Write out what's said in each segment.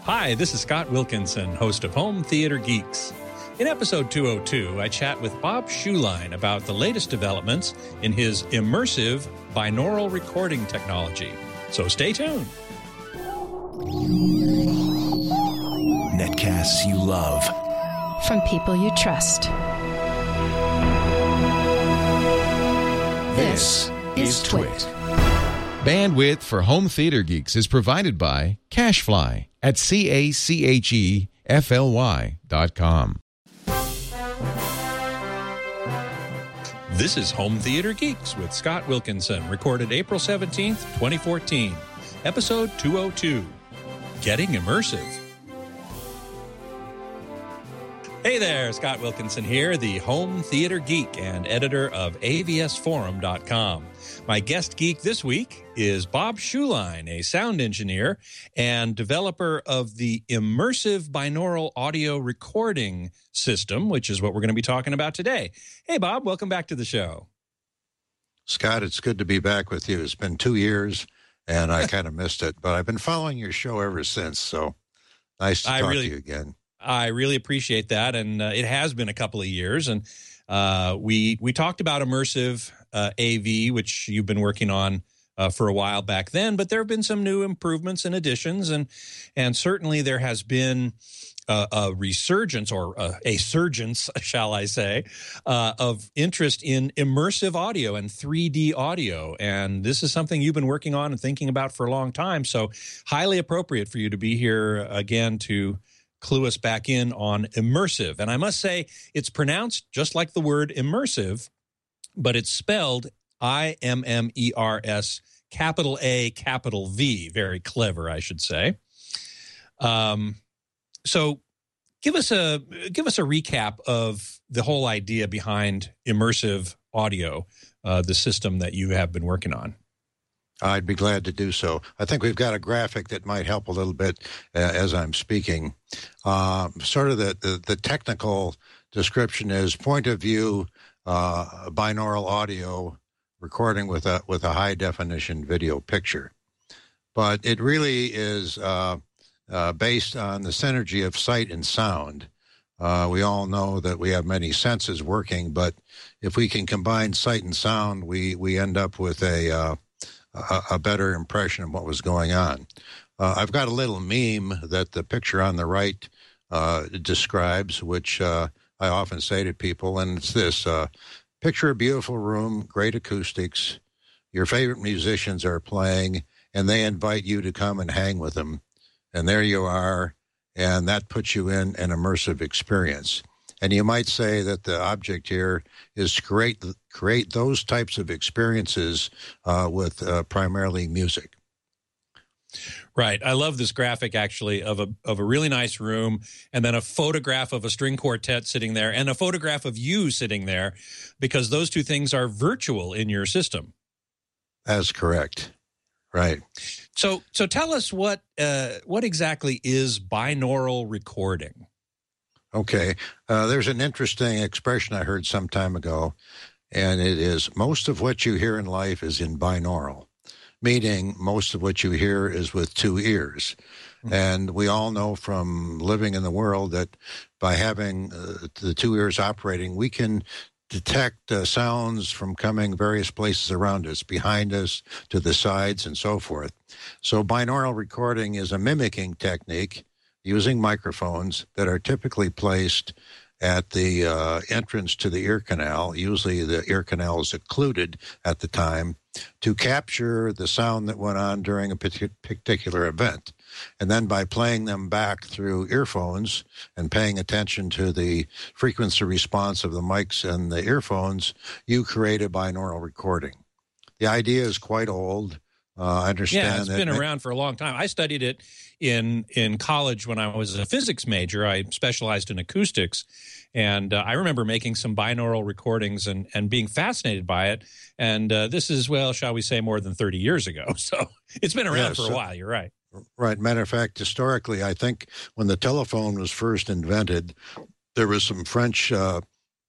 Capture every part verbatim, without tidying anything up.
Hi, this is Scott Wilkinson, host of Home Theater Geeks. In episode two oh two, I chat with Bob Schuline about the latest developments in his immersive binaural recording technology. So stay tuned. Netcasts you love. From people you trust. This is Twit. Bandwidth for Home Theater Geeks is provided by CacheFly at C A C H E F L Y dot com. This is Home Theater Geeks with Scott Wilkinson, recorded April seventeenth, twenty fourteen. Episode two oh two, Getting Immersive. Hey there, Scott Wilkinson here, the Home Theater Geek and editor of A V S Forum dot com. My guest geek this week is Bob Schuline, a sound engineer and developer of the immersive binaural audio recording system, which is what we're going to be talking about today. Hey, Bob, welcome back to the show. Scott, it's good to be back with you. It's been two years, and I kind of missed it, but I've been following your show ever since, so nice to I talk really, to you again. I really appreciate that, and uh, it has been a couple of years, and uh, we we talked about immersive uh, A V, which you've been working on uh, for a while back then, but there have been some new improvements and additions, and and certainly there has been a, a resurgence or a, a surgence, shall I say, uh, of interest in immersive audio and three D audio, and this is something you've been working on and thinking about for a long time, so highly appropriate for you to be here again to clue us back in on immersive. And I must say, it's pronounced just like the word immersive, but it's spelled I M M E R S, capital A, capital V. Very clever, I should say. Um, so give us a give us a recap of the whole idea behind immersive audio, uh, the system that you have been working on. I'd be glad to do so. I think we've got a graphic that might help a little bit uh, as I'm speaking. Uh, sort of the, the, the technical description is point of view uh, binaural audio recording with a with a high definition video picture. But it really is uh, uh, based on the synergy of sight and sound. Uh, we all know that we have many senses working, but if we can combine sight and sound, we, we end up with a... Uh, A, a better impression of what was going on. Uh, I've got a little meme that the picture on the right uh, describes, which uh, I often say to people, and it's this. Uh, picture a beautiful room, great acoustics, your favorite musicians are playing, and they invite you to come and hang with them. And there you are, and that puts you in an immersive experience. And you might say that the object here is to create, create those types of experiences uh, with uh, primarily music. Right. I love this graphic, actually, of a of a really nice room, and then a photograph of a string quartet sitting there, and a photograph of you sitting there, because those two things are virtual in your system. That's correct. Right. So, so tell us what uh, what exactly is binaural recording? Okay. Uh, there's an interesting expression I heard some time ago, and it is most of what you hear in life is in binaural, meaning most of what you hear is with two ears. Mm-hmm. And we all know from living in the world that by having uh, the two ears operating, we can detect uh, sounds from coming various places around us, behind us, to the sides, and so forth. So binaural recording is a mimicking technique using microphones that are typically placed at the uh, entrance to the ear canal. Usually the ear canal is occluded at the time to capture the sound that went on during a particular event. And then by playing them back through earphones and paying attention to the frequency response of the mics and the earphones, you create a binaural recording. The idea is quite old. Uh, I understand. Yeah, it's that been ma- around for a long time. I studied it in in college when I was a physics major. I specialized in acoustics, and uh, I remember making some binaural recordings and, and being fascinated by it. And uh, this is, well, shall we say, more than thirty years ago. So it's been around Yeah, for so- a while. You're right. Right. Matter of fact, historically, I think when the telephone was first invented, there was some French uh,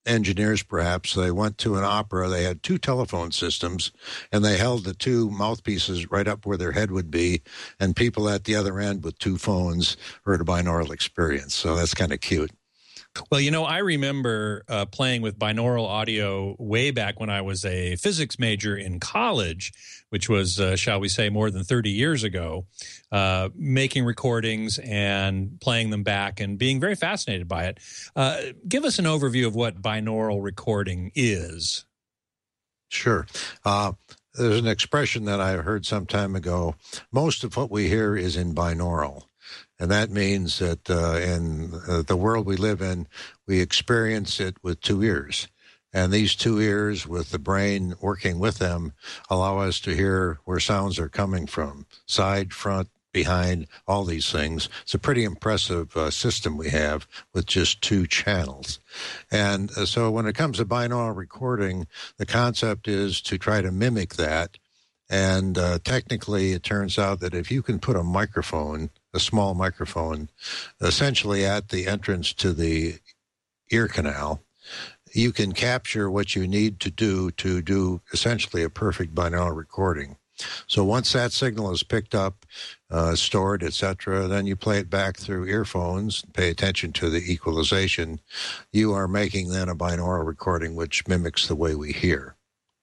engineers, perhaps, they went to an opera. They had two telephone systems, and they held the two mouthpieces right up where their head would be, and people at the other end with two phones heard a binaural experience. So that's kind of cute. Well, you know, I remember uh, playing with binaural audio way back when I was a physics major in college, which was, uh, shall we say, more than thirty years ago, uh, making recordings and playing them back and being very fascinated by it. Uh, give us an overview of what binaural recording is. Sure. Uh, there's an expression that I heard some time ago. Most of what we hear is in binaural. And that means that uh, in uh, the world we live in, we experience it with two ears. And these two ears, with the brain working with them, allow us to hear where sounds are coming from, side, front, behind, all these things. It's a pretty impressive uh, system we have with just two channels. And uh, so when it comes to binaural recording, the concept is to try to mimic that. And uh, technically, it turns out that if you can put a microphone, a small microphone, essentially at the entrance to the ear canal, you can capture what you need to do to do essentially a perfect binaural recording. So once that signal is picked up, uh, stored, et cetera, then you play it back through earphones, pay attention to the equalization. You are making then a binaural recording which mimics the way we hear.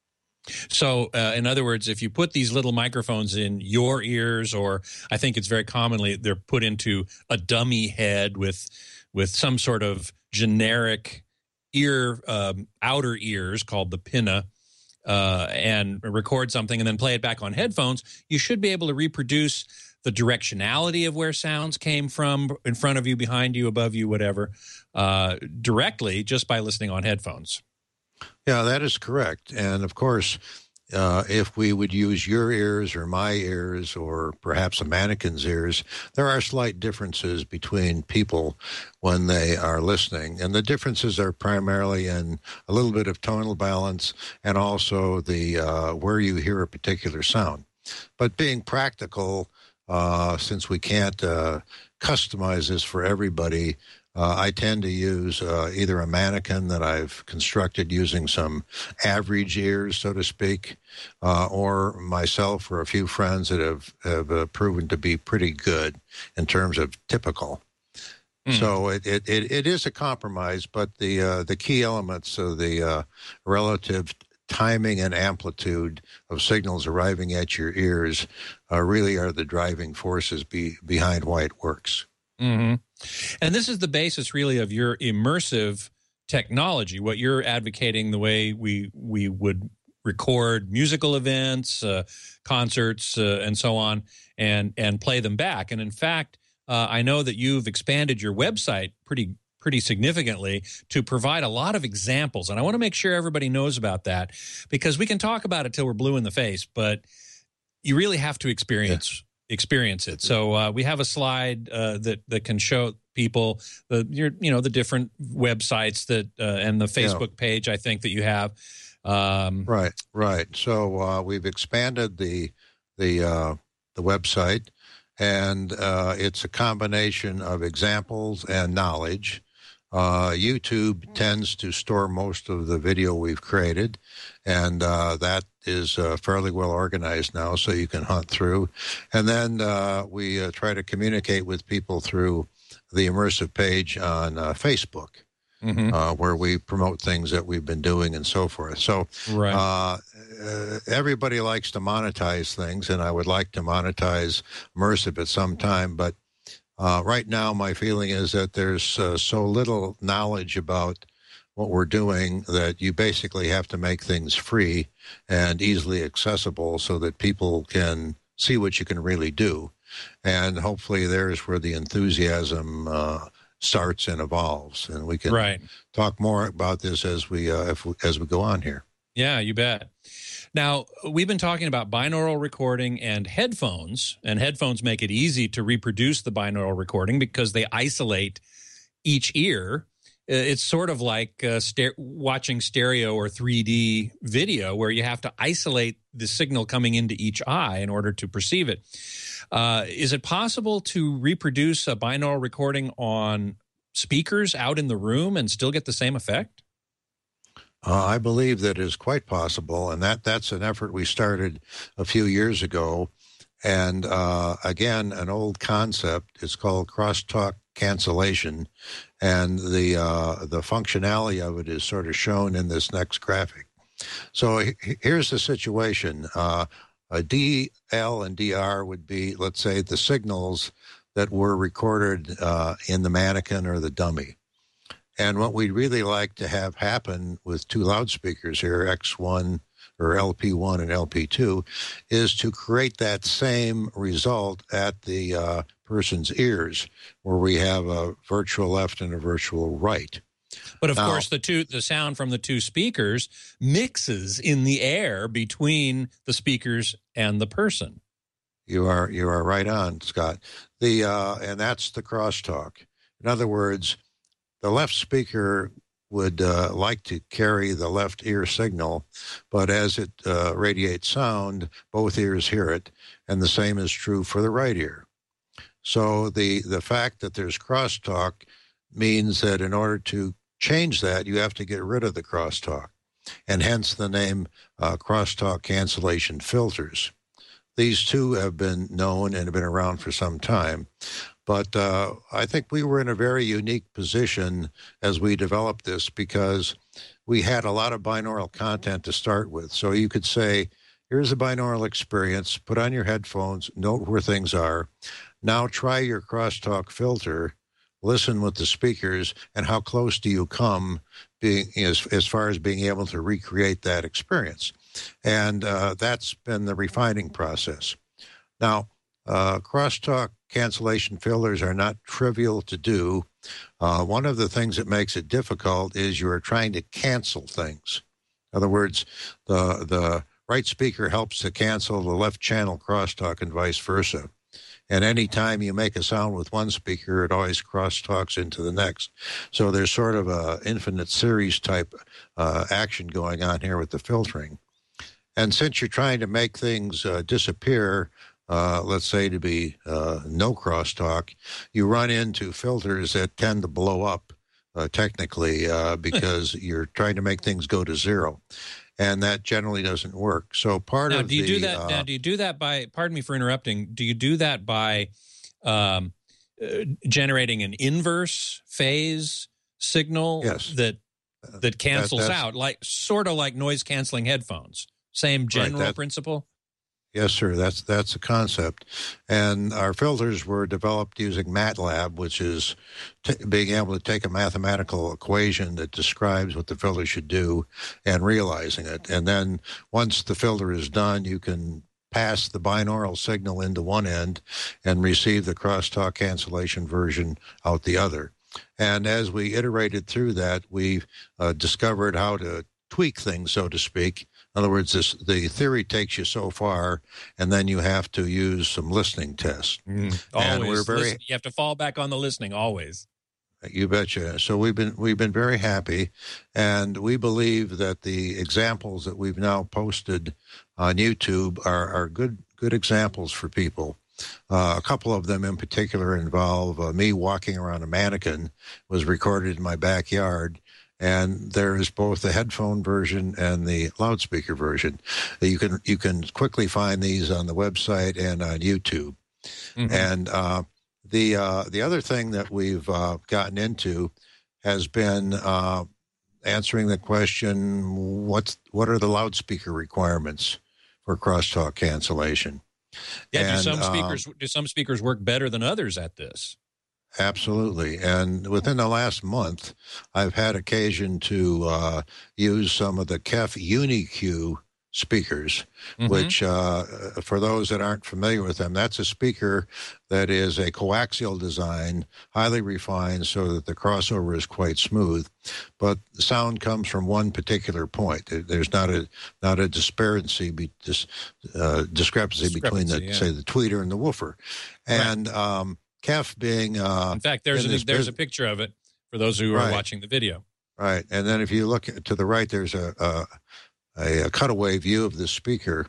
So, uh, in other words, if you put these little microphones in your ears, or I think it's very commonly they're put into a dummy head with with some sort of generic ear, um, outer ears called the pinna, uh, and record something and then play it back on headphones, you should be able to reproduce the directionality of where sounds came from in front of you, behind you, above you, whatever, uh, directly just by listening on headphones. Yeah, that is correct. And of course, uh, if we would use your ears or my ears or perhaps a mannequin's ears, there are slight differences between people when they are listening. And the differences are primarily in a little bit of tonal balance and also the uh, where you hear a particular sound. But being practical, uh, since we can't uh, customize this for everybody, Uh, I tend to use uh, either a mannequin that I've constructed using some average ears, so to speak, uh, or myself or a few friends that have, have uh, proven to be pretty good in terms of typical. Mm. So it, it, it, it is a compromise, but the, uh, the key elements of the uh, relative timing and amplitude of signals arriving at your ears uh, really are the driving forces be, behind why it works. Mm-hmm. And this is the basis, really, of your immersive technology, what you're advocating, the way we we would record musical events, uh, concerts, uh, and so on, and and play them back. And in fact, uh, I know that you've expanded your website pretty pretty significantly to provide a lot of examples. And I want to make sure everybody knows about that, because we can talk about it till we're blue in the face, but you really have to experience yeah. experience it. So uh, we have a slide uh, that that can show people the your you know the different websites that uh, and the Facebook yeah. page I think that you have. Um, right, right. So uh, we've expanded the the uh, the website, and uh, it's a combination of examples and knowledge. Uh, YouTube tends to store most of the video we've created, and uh, that is uh, fairly well organized now, so you can hunt through. And then uh, we uh, try to communicate with people through the immersive page on uh, Facebook, mm-hmm. uh, where we promote things that we've been doing and so forth. So right. uh, uh, everybody likes to monetize things, and I would like to monetize immersive at some time, but Uh, right now, my feeling is that there's uh, so little knowledge about what we're doing that you basically have to make things free and easily accessible so that people can see what you can really do. And hopefully there's where the enthusiasm uh, starts and evolves. And we can right. talk more about this as we, uh, if we, as we go on here. Yeah, you bet. Now, we've been talking about binaural recording and headphones, and headphones make it easy to reproduce the binaural recording because they isolate each ear. It's sort of like uh, sta- watching stereo or three D video where you have to isolate the signal coming into each eye in order to perceive it. Uh, is it possible to reproduce a binaural recording on speakers out in the room and still get the same effect? Uh, I believe that is quite possible, and that, that's an effort we started a few years ago. And uh, again, an old concept. It's called crosstalk cancellation, and the uh, the functionality of it is sort of shown in this next graphic. So h- here's the situation. Uh, a D L and D R would be, let's say, the signals that were recorded uh, in the mannequin or the dummy. And what we'd really like to have happen with two loudspeakers here, X one or L P one and L P two, is to create that same result at the uh, person's ears, where we have a virtual left and a virtual right. But of now, course, the two the sound from the two speakers mixes in the air between the speakers and the person. You are you are right on, Scott. The uh, and that's the crosstalk. In other words, the left speaker would uh, like to carry the left ear signal, but as it uh, radiates sound, both ears hear it, and the same is true for the right ear. So the, the fact that there's crosstalk means that in order to change that, you have to get rid of the crosstalk, and hence the name uh, crosstalk cancellation filters. These two have been known and have been around for some time. But uh, I think we were in a very unique position as we developed this because we had a lot of binaural content to start with. So you could say, here's a binaural experience, put on your headphones, note where things are. Now try your crosstalk filter, listen with the speakers, and how close do you come being as, as far as being able to recreate that experience. And uh, that's been the refining process. Now, uh, crosstalk cancellation filters are not trivial to do. Uh, one of the things that makes it difficult is you're trying to cancel things. In other words, the the right speaker helps to cancel the left channel crosstalk and vice versa. And any time you make a sound with one speaker, it always crosstalks into the next. So there's sort of a infinite series type uh, action going on here with the filtering. And since you're trying to make things uh, disappear, Uh, let's say to be uh, no crosstalk, you run into filters that tend to blow up uh, technically uh, because you're trying to make things go to zero, and that generally doesn't work. So part now, of do you the, do that? uh, now, do you do that by? Pardon me for interrupting. Do you do that by um, uh, generating an inverse phase signal yes. that that cancels that, out, like sort of like noise canceling headphones? Same general right, that, principle. Yes, sir. That's that's a concept, and our filters were developed using MATLAB, which is t- being able to take a mathematical equation that describes what the filter should do, and realizing it. And then once the filter is done, you can pass the binaural signal into one end and receive the crosstalk cancellation version out the other. And as we iterated through that, we uh, discovered how to tweak things, so to speak. In other words, this, the theory takes you so far, and then you have to use some listening tests. Mm, and always, we're very, listen, you have to fall back on the listening always. You betcha. So we've been we've been very happy, and we believe that the examples that we've now posted on YouTube are are good good examples for people. Uh, a couple of them in particular involve uh, me walking around a mannequin, was recorded in my backyard. And there is both the headphone version and the loudspeaker version. You can you can quickly find these on the website and on YouTube. Mm-hmm. And uh, the uh, the other thing that we've uh, gotten into has been uh, answering the question: what's what are the loudspeaker requirements for crosstalk cancellation? Yeah, and, do some speakers um, do some speakers work better than others at this? Absolutely. And within the last month, I've had occasion to uh, use some of the K E F UniQ speakers, mm-hmm. which uh, for those that aren't familiar with them, that's a speaker that is a coaxial design, highly refined so that the crossover is quite smooth. But the sound comes from one particular point. There's not a not a disparity, be, dis, uh, discrepancy, discrepancy between, the yeah. say, the tweeter and the woofer. And right. um, K E F being... Uh, in fact, there's, a, there's business. a picture of it for those who are right. watching the video. Right. And then if you look to the right, there's a, a, a cutaway view of the speaker.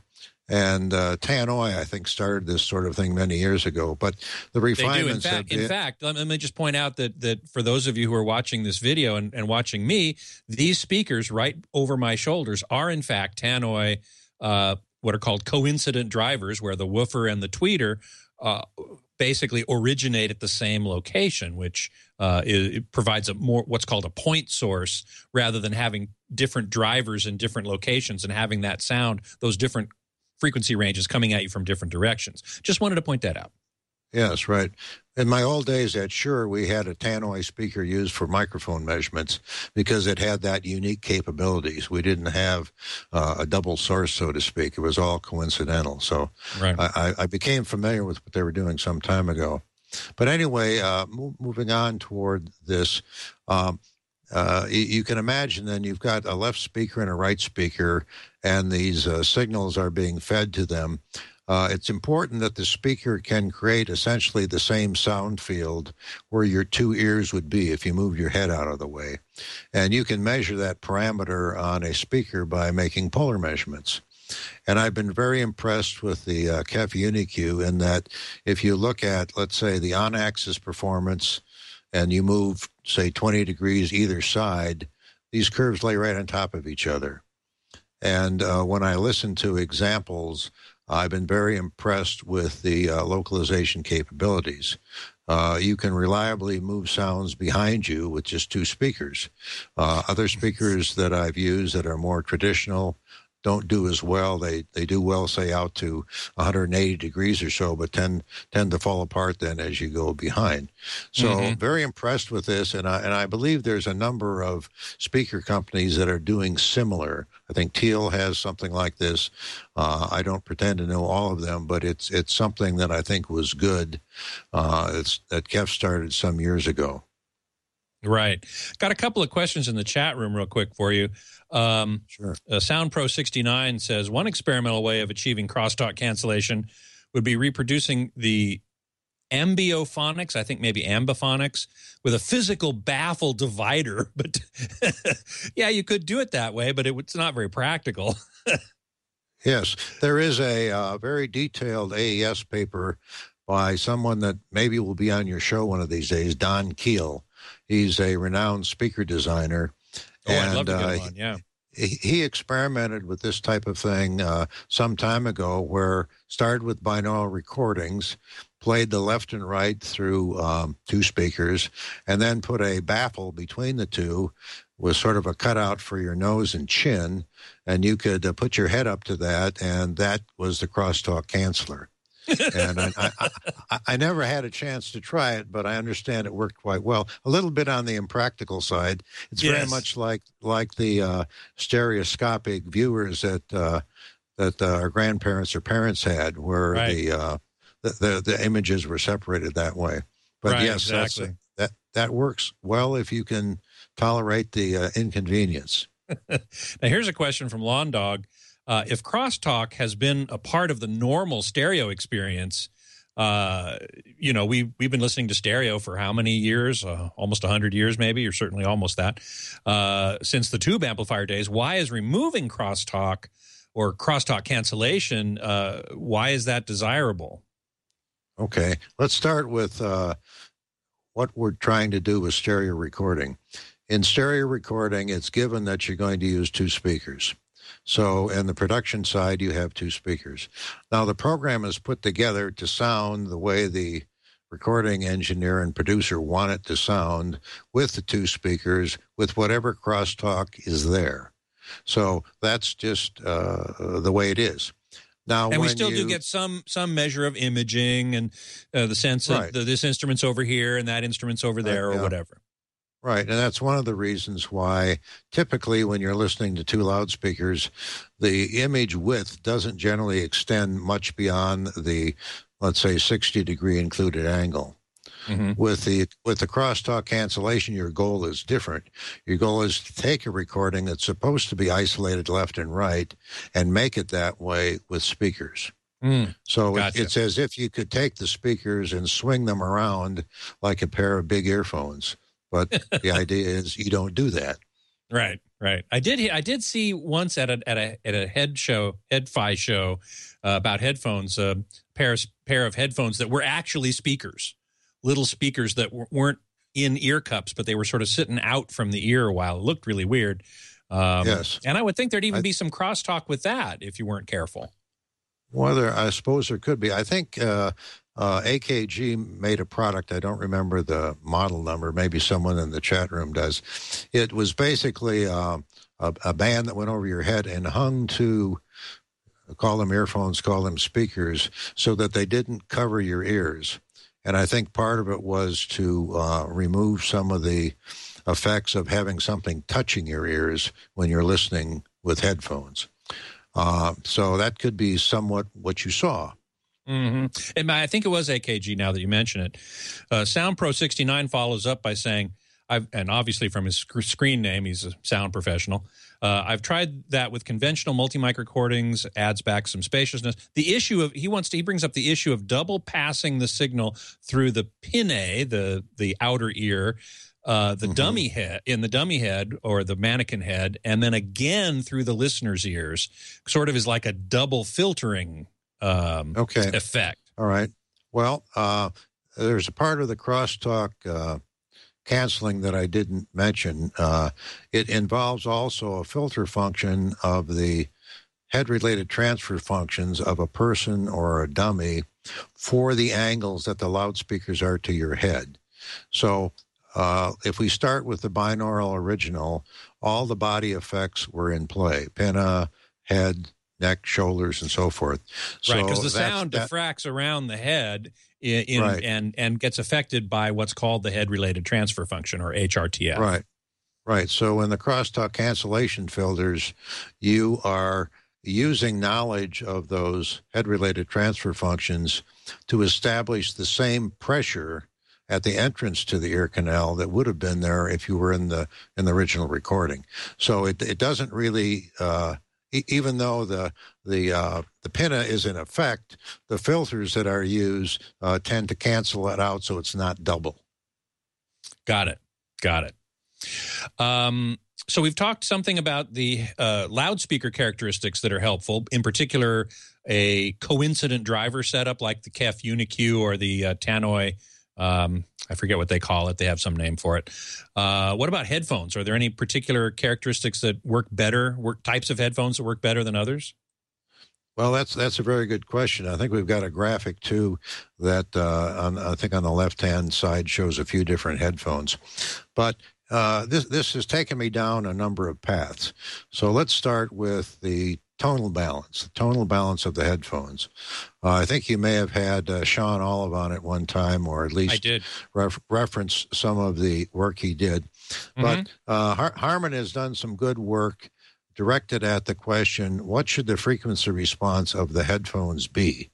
And uh, Tannoy, I think, started this sort of thing many years ago. But the They refinements do. In have fact, been, in fact, let me just point out that that for those of you who are watching this video and, and watching me, these speakers right over my shoulders are in fact Tannoy, uh, what are called coincident drivers, where the woofer and the tweeter uh, basically originate at the same location, which uh, is, it provides a more what's called a point source rather than having different drivers in different locations and having that sound, those different frequency ranges coming at you from different directions. Just wanted to point that out. Yes, right. In my old days at Shure, we had a Tannoy speaker used for microphone measurements because it had that unique capabilities. We didn't have uh, a double source, so to speak. It was all coincidental. So Right. I, I became familiar with what they were doing some time ago. But anyway, uh, mo- moving on toward this, um, uh, you, you can imagine then you've got a left speaker and a right speaker, and these uh, signals are being fed to them. Uh, it's important that the speaker can create essentially the same sound field where your two ears would be if you moved your head out of the way. And you can measure that parameter on a speaker by making polar measurements. And I've been very impressed with the uh, K E F UniQ in that if you look at, let's say, the on-axis performance and you move, say, twenty degrees either side, these curves lay right on top of each other. And uh, when I listen to examples, I've been very impressed with the uh, localization capabilities. Uh, you can reliably move sounds behind you with just two speakers. Uh, other speakers that I've used that are more traditional don't do as well. They they do well, say, out to one hundred eighty degrees or so, but tend tend to fall apart then as you go behind. So Mm-hmm. very impressed with this, and I and I believe there's a number of speaker companies that are doing similar. I think Teal has something like this. Uh, I don't pretend to know all of them, but it's it's something that I think was good. Uh, it's that K E F started some years ago. Right. Got a couple of questions in the chat room real quick for you. Um, Sure. uh, SoundPro sixty-nine says, one experimental way of achieving crosstalk cancellation would be reproducing the ambiophonics, I think maybe ambiphonics, with a physical baffle divider. But yeah, you could do it that way, but it, it's not very practical. Yes, there is a uh, very detailed A E S paper by someone that maybe will be on your show one of these days, Don Keel. He's a renowned speaker designer. Oh, and, I'd love to get uh, him on, yeah. He, he experimented with this type of thing uh, some time ago where started with binaural recordings, played the left and right through um, two speakers, and then put a baffle between the two with sort of a cutout for your nose and chin, and you could uh, put your head up to that, and that was the crosstalk canceller. And I, I, I, I never had a chance to try it, but I understand it worked quite well. A little bit on the impractical side. It's very Yes. much like like the uh, stereoscopic viewers that uh, that uh, our grandparents or parents had, where Right. the, uh, the the the images were separated that way. But Right, yes, that's, exactly. that that works well if you can tolerate the uh, inconvenience. Now, here's a question from Lawn Dog. Uh, if crosstalk has been a part of the normal stereo experience, uh, you know, we, we've been listening to stereo for how many years? Uh, almost one hundred years, maybe, or certainly almost that, uh, since the tube amplifier days. Why is removing crosstalk or crosstalk cancellation, uh, why is that desirable? Okay, let's start with uh, what we're trying to do with stereo recording. In stereo recording, it's given that you're going to use two speakers. So in the production side, you have two speakers. Now, the program is put together to sound the way the recording engineer and producer want it to sound with the two speakers, with whatever crosstalk is there. So that's just uh, the way it is. Now, And we when still you, do get some some measure of imaging and uh, the sense that Right. the, this instrument's over here and that instrument's over there Right, or yeah. whatever. Right, and that's one of the reasons why typically when you're listening to two loudspeakers, the image width doesn't generally extend much beyond the, let's say, sixty degree included angle. Mm-hmm. With the with the crosstalk cancellation, your goal is different. Your goal is to take a recording that's supposed to be isolated left and right and make it that way with speakers. Mm. So it- Gotcha. it's as if you could take the speakers and swing them around like a pair of big earphones. But the idea is you don't do that. Right, right. I did. I did see once at a at a at a head show, head-fi show uh, about headphones. A uh, pair pair of headphones that were actually speakers, little speakers that w- weren't in ear cups, but they were sort of sitting out from the ear a while. It looked really weird. Um, yes, and I would think there'd even I, be some crosstalk with that if you weren't careful. Well, there, I suppose there could be. I think uh, uh, A K G made a product. I don't remember the model number. Maybe someone in the chat room does. It was basically uh, a, a band that went over your head and hung to, call them earphones, call them speakers, so that they didn't cover your ears. And I think part of it was to uh, remove some of the effects of having something touching your ears when you're listening with headphones. Uh, so that could be somewhat what you saw. Mm-hmm. And I think it was A K G now that you mention it. Uh, Sound Pro sixty-nine follows up by saying, I've, and obviously from his sc- screen name, he's a sound professional. Uh, I've tried that with conventional multi-mic recordings, adds back some spaciousness. The issue of, he wants to, he brings up the issue of double passing the signal through the pinnae, the, the outer ear, uh, the mm-hmm. dummy head, in the dummy head or the mannequin head, and then again through the listener's ears, sort of is like a double filtering um, okay. effect. All right. Well, uh, there's a part of the crosstalk uh, canceling that I didn't mention. Uh, it involves also a filter function of the head-related transfer functions of a person or a dummy for the angles that the loudspeakers are to your head. So uh, if we start with the binaural original, all the body effects were in play. Pinna, head, neck, shoulders, and so forth. So right, because the sound that, diffracts around the head in, in, right. and, and gets affected by what's called the head-related transfer function, or H R T F. Right, right. So in the crosstalk cancellation filters, you are using knowledge of those head-related transfer functions to establish the same pressure at the entrance to the ear canal that would have been there if you were in the in the original recording. So it it doesn't really... Uh, Even though the the uh, the pinna is in effect, the filters that are used uh, tend to cancel it out, so it's not double. Got it. Got it. Um, so we've talked something about the uh, loudspeaker characteristics that are helpful. In particular, a coincident driver setup like the K E F Uni-Q or the uh, Tannoy. Um, I forget what they call it. They have some name for it. Uh, what about headphones? Are there any particular characteristics that work better, work types of headphones that work better than others? Well, that's that's a very good question. I think we've got a graphic, too, that uh, on, I think on the left-hand side shows a few different headphones. But uh, this, this has taken me down a number of paths. So let's start with the tonal balance, the tonal balance of the headphones. Uh, I think you may have had uh, Sean Olive on at one time, or at least I did. Ref- reference some of the work he did. Mm-hmm. But uh, Har- Harman has done some good work directed at the question, what should the frequency response of the headphones be?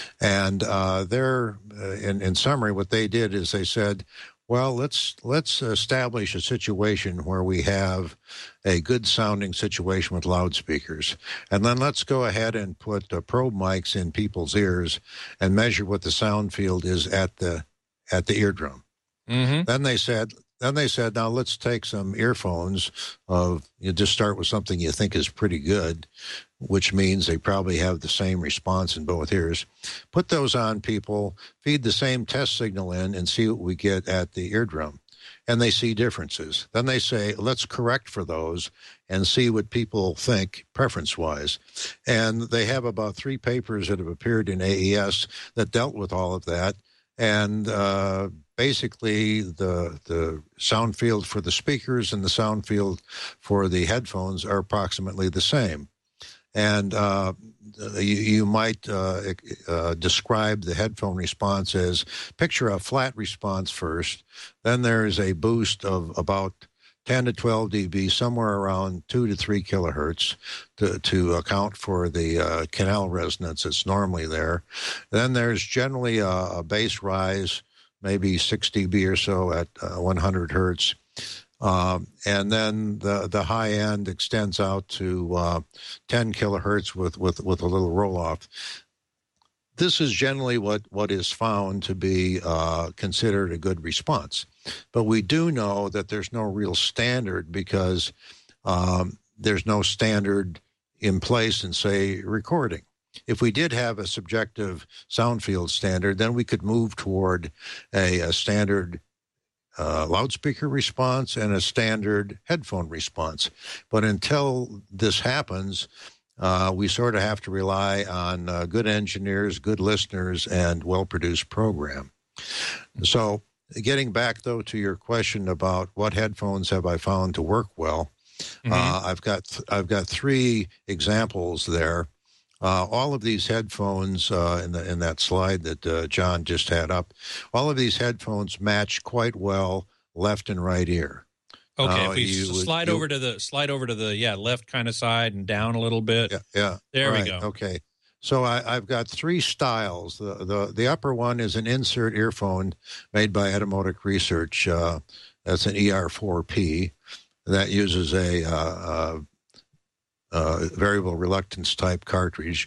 And uh, they're, uh, in, in summary, what they did is they said, well, let's let's establish a situation where we have a good sounding situation with loudspeakers. And then let's go ahead and put uh, probe mics in people's ears and measure what the sound field is at the at the eardrum. Mm-hmm. Then they said, then they said, now let's take some earphones of, you just start with something you think is pretty good, which means they probably have the same response in both ears. Put those on people, feed the same test signal in, and see what we get at the eardrum. And they see differences. Then they say, let's correct for those and see what people think preference-wise. And they have about three papers that have appeared in A E S that dealt with all of that. And uh, basically, the the sound field for the speakers and the sound field for the headphones are approximately the same. And uh, you, you might uh, uh, describe the headphone response as, picture a flat response first, then there's a boost of about ten to twelve decibels, somewhere around two to three kilohertz to, to account for the uh, canal resonance that's normally there. Then there's generally a, a bass rise, maybe six decibels or so at uh, one hundred hertz. Um, and then the the high end extends out to uh, ten kilohertz with, with, with a little roll-off. This is generally what, what is found to be uh, considered a good response. But we do know that there's no real standard because um, there's no standard in place in, say, recording. If we did have a subjective sound field standard, then we could move toward a, a standard uh, loudspeaker response and a standard headphone response. But until this happens, uh, we sort of have to rely on uh, good engineers, good listeners, and well-produced program. So getting back, though, to your question about what headphones have I found to work well, mm-hmm. uh, I've got th- I've got three examples there. Uh, all of these headphones uh, in the in that slide that uh, John just had up, all of these headphones match quite well left and right ear. Okay, uh, if we you, slide you, over to the slide over to the yeah left kind of side and down a little bit. Yeah, yeah. There right, we go. Okay, so I, I've got three styles. The, the the upper one is an insert earphone made by Etymotic Research. Uh, that's an E R four P that uses a uh, uh, Uh, variable reluctance type cartridge.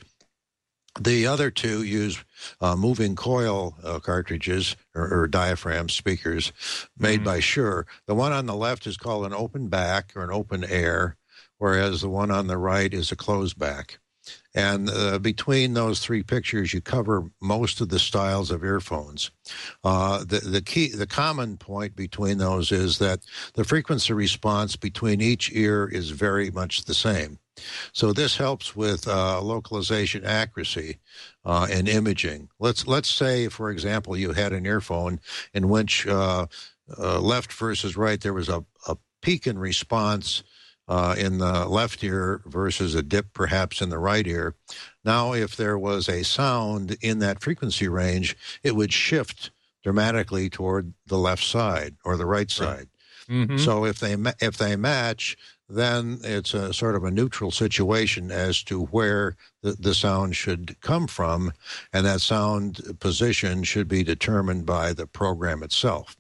The other two use uh, moving coil uh, cartridges or, or diaphragm speakers made mm-hmm. by Shure. The one on the left is called an open back or an open air, whereas the one on the right is a closed back. And uh, between those three pictures, you cover most of the styles of earphones. Uh, the, the key, the common point between those is that the frequency response between each ear is very much the same. So this helps with uh, localization accuracy uh, and imaging. Let's let's say, for example, you had an earphone in which uh, uh, left versus right, there was a, a peak in response Uh, in the left ear versus a dip perhaps in the right ear. Now, if there was a sound in that frequency range, it would shift dramatically toward the left side or the right side. Right. Mm-hmm. So if they ma- if they match, then it's a sort of a neutral situation as to where the, the sound should come from, and that sound position should be determined by the program itself.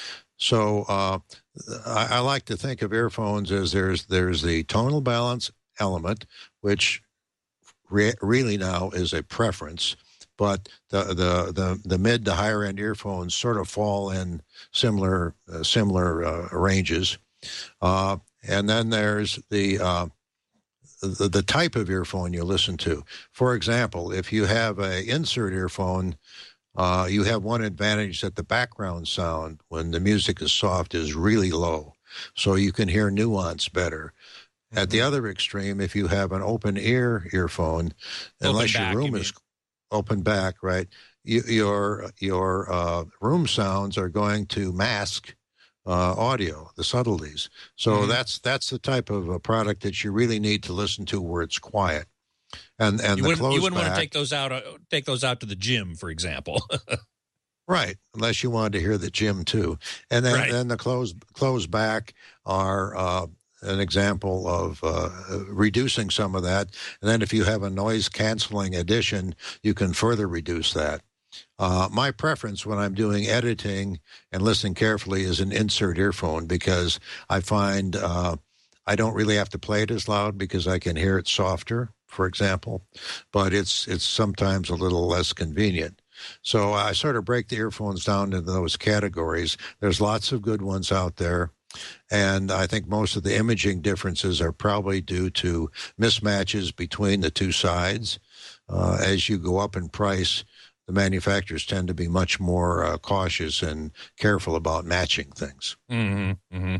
So uh, I, I like to think of earphones as there's there's the tonal balance element, which re- really now is a preference, but the the the, the mid to higher end earphones sort of fall in similar uh, similar uh, ranges, uh, and then there's the, uh, the the type of earphone you listen to. For example, if you have a insert earphone, Uh, you have one advantage that the background sound, when the music is soft, is really low, so you can hear nuance better. Mm-hmm. At the other extreme, if you have an open ear earphone, open unless back, your room you is open back, right, you, your your uh, room sounds are going to mask uh, audio, the subtleties. So mm-hmm. that's that's the type of a product that you really need to listen to where it's quiet. And and you the wouldn't, you wouldn't back, want to take those out. Uh, take those out to the gym, for example. Right, unless you wanted to hear the gym too. And then, right. then the closed closed back are uh, an example of uh, reducing some of that. And then if you have a noise canceling addition, you can further reduce that. Uh, my preference when I'm doing editing and listening carefully is an insert earphone, because I find uh, I don't really have to play it as loud because I can hear it softer, for example, but it's it's sometimes a little less convenient. So I sort of break the earphones down into those categories. There's lots of good ones out there, and I think most of the imaging differences are probably due to mismatches between the two sides. Uh, as you go up in price, the manufacturers tend to be much more uh, cautious and careful about matching things. Mm-hmm, mm-hmm.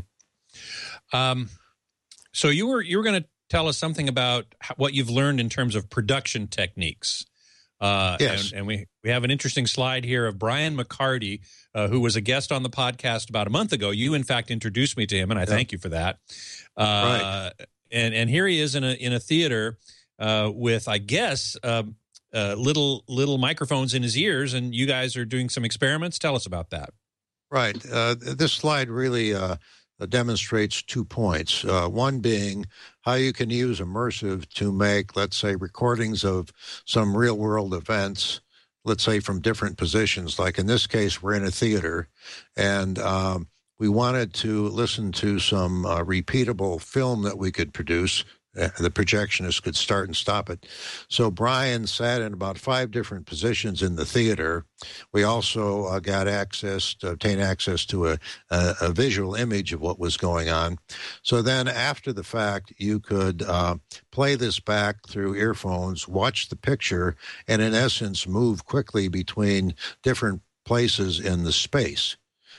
Um, so you were you were going to tell us something about what you've learned in terms of production techniques. Uh, yes. And, and we, we have an interesting slide here of Brian McCarty, uh, who was a guest on the podcast about a month ago. You, in fact, introduced me to him, and I yeah. thank you for that. Uh, right. And and here he is in a in a theater uh, with, I guess, uh, uh, little little microphones in his ears, and you guys are doing some experiments. Tell us about that. Right. Uh, this slide really uh, demonstrates two points. Uh, one being how you can use immersive to make, let's say, recordings of some real-world events, let's say from different positions. Like in this case, we're in a theater, and um, we wanted to listen to some uh, repeatable film that we could produce uh, the projectionist could start and stop it. So Brian sat in about five different positions in the theater. We also uh, got access to obtain access to a, a, a visual image of what was going on. So then after the fact, you could uh, play this back through earphones, watch the picture, and in essence move quickly between different places in the space.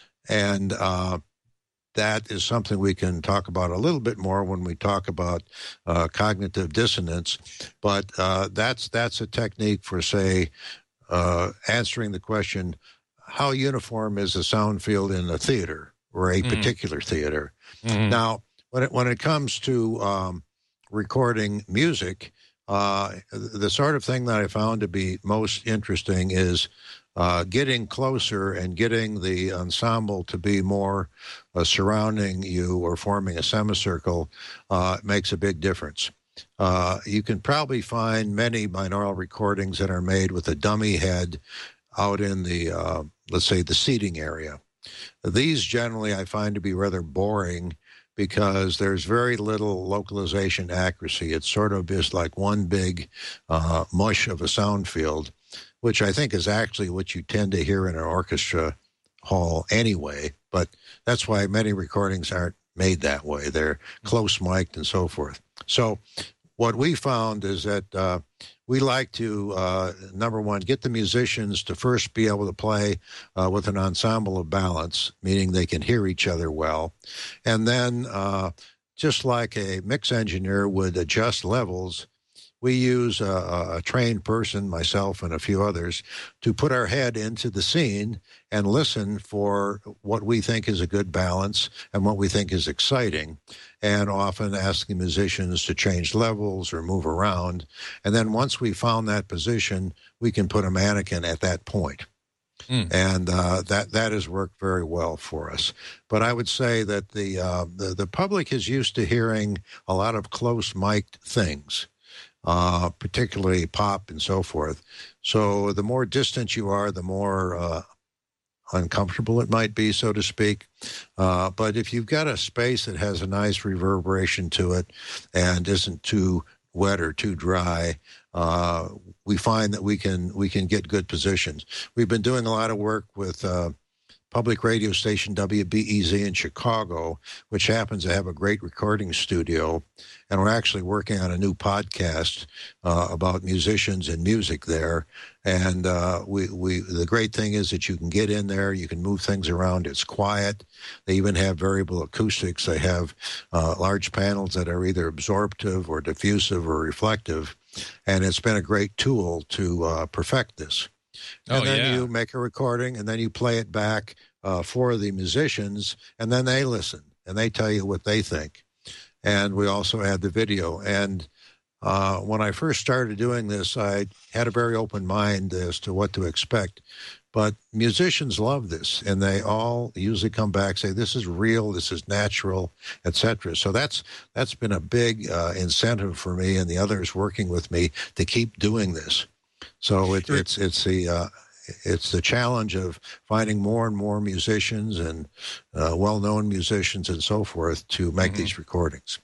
And uh, that is something we can talk about a little bit more when we talk about uh, cognitive dissonance. But uh, that's that's a technique for, say, uh, answering the question, how uniform is the sound field in a theater or a mm-hmm. particular theater? Mm-hmm. Now, when it, when it comes to um, recording music, uh, the sort of thing that I found to be most interesting is Uh, getting closer and getting the ensemble to be more uh, surrounding you or forming a semicircle uh, makes a big difference. Uh, you can probably find many binaural recordings that are made with a dummy head out in the, uh, let's say, the seating area. These generally I find to be rather boring because there's very little localization accuracy. It's sort of just like one big uh, mush of a sound field, which I think is actually what you tend to hear in an orchestra hall anyway. But that's why many recordings aren't made that way. They're close mic'd and so forth. So what we found is that uh, we like to, uh, number one, get the musicians to first be able to play uh, with an ensemble of balance, meaning they can hear each other well. And then uh, just like a mix engineer would adjust levels, we use a, a trained person, myself and a few others, to put our head into the scene and listen for what we think is a good balance and what we think is exciting, and often asking musicians to change levels or move around. And then once we found that position, we can put a mannequin at that point. Mm. And uh, that that has worked very well for us. But I would say that the, uh, the, the public is used to hearing a lot of close mic'd things. Uh, particularly pop and so forth. So the more distant you are, the more uh, uncomfortable it might be, so to speak. Uh, but if you've got a space that has a nice reverberation to it and isn't too wet or too dry, uh, we find that we can we can get good positions. We've been doing a lot of work with uh, public radio station W B E Z in Chicago, which happens to have a great recording studio. And we're actually working on a new podcast uh, about musicians and music there. And uh, we, we, the great thing is that you can get in there, you can move things around. It's quiet. They even have variable acoustics. They have uh, large panels that are either absorptive or diffusive or reflective. And it's been a great tool to uh, perfect this. And oh, then yeah. you make a recording, and then you play it back uh, for the musicians, and then they listen, and they tell you what they think. And we also add the video. And uh, when I first started doing this, I had a very open mind as to what to expect. But musicians love this, and they all usually come back and say, this is real, this is natural, et cetera. So that's that's been a big uh, incentive for me and the others working with me to keep doing this. So it, it's it's the uh, it's the challenge of finding more and more musicians and uh, well-known musicians and so forth to make mm-hmm. these recordings.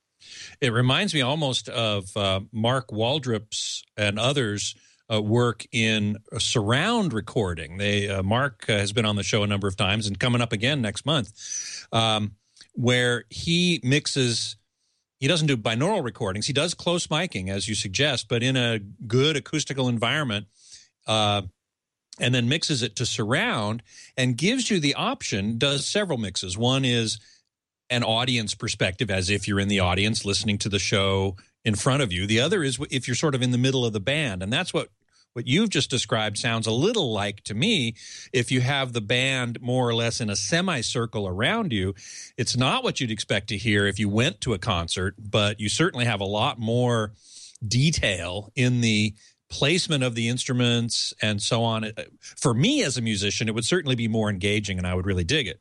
It reminds me almost of uh, Mark Waldrop's and others' uh, work in surround recording. They uh, Mark uh, has been on the show a number of times and coming up again next month, um, where he mixes. He doesn't do binaural recordings. He does close miking, as you suggest, but in a good acoustical environment, uh, and then mixes it to surround and gives you the option, does several mixes. One is an audience perspective, as if you're in the audience listening to the show in front of you. The other is if you're sort of in the middle of the band, and that's what What you've just described sounds a little like, to me, if you have the band more or less in a semicircle around you. It's not what you'd expect to hear if you went to a concert, but you certainly have a lot more detail in the placement of the instruments and so on. For me as a musician, it would certainly be more engaging, and I would really dig it.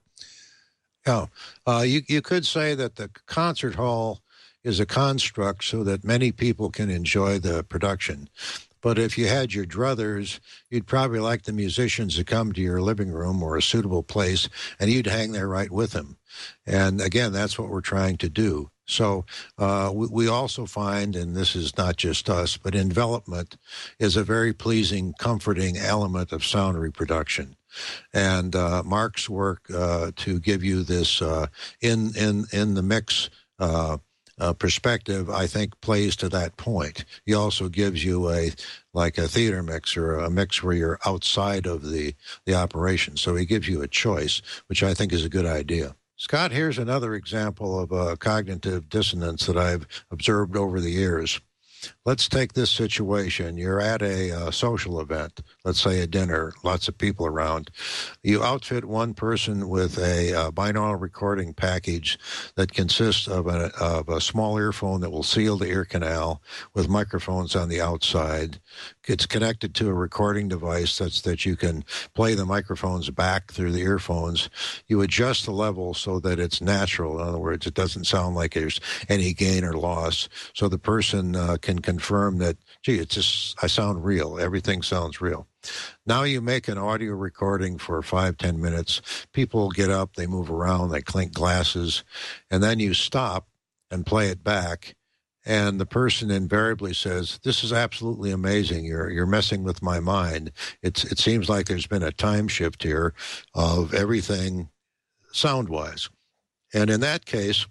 Yeah, uh, you, you could say that the concert hall is a construct so that many people can enjoy the production. But if you had your druthers, you'd probably like the musicians to come to your living room or a suitable place, and you'd hang there right with them. And again, that's what we're trying to do. So uh, we, we also find, and this is not just us, but envelopment is a very pleasing, comforting element of sound reproduction. And uh, Mark's work uh, to give you this uh, in in in the mix uh, uh, perspective, I think, plays to that point. He also gives you a like a theater mix or a mix where you're outside of the the operation. So he gives you a choice, which I think is a good idea. Scott, here's another example of a cognitive dissonance that I've observed over the years. Let's take this situation. You're at a uh, social event, let's say a dinner, lots of people around. You outfit one person with a uh, binaural recording package that consists of a, of a small earphone that will seal the ear canal with microphones on the outside. It's connected to a recording device such that you can play the microphones back through the earphones. You adjust the level so that it's natural. In other words, it doesn't sound like there's any gain or loss. So the person uh, can confirm that, gee, it's just, I sound real. Everything sounds real. Now you make an audio recording for five, ten minutes. People get up, they move around, they clink glasses, and then you stop and play it back. And the person invariably says, this is absolutely amazing. You're you're messing with my mind. It's It seems like there's been a time shift here of everything sound-wise. And in that case,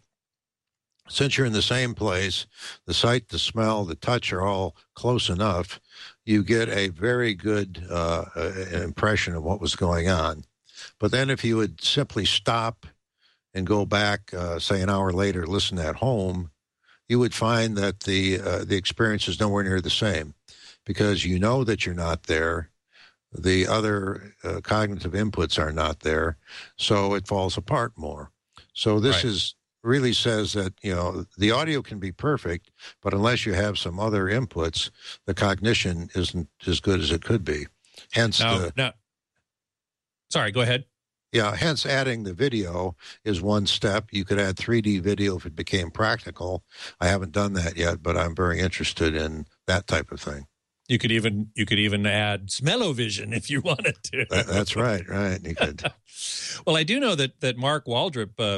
since you're in the same place, the sight, the smell, the touch are all close enough, you get a very good uh, impression of what was going on. But then if you would simply stop and go back, uh, say an hour later, listen at home, you would find that the uh, the experience is nowhere near the same, because you know that you're not there. The other uh, cognitive inputs are not there, so it falls apart more. So this Right. is really says that, you know, the audio can be perfect, but unless you have some other inputs, the cognition isn't as good as it could be. Hence Now, the now, sorry, go ahead. Yeah, hence adding the video is one step. You could add three D video if it became practical. I haven't done that yet, but I'm very interested in that type of thing. You could even you could even add smell-o-vision if you wanted to. That, that's right, right. You could. Well, I do know that that Mark Waldrop uh,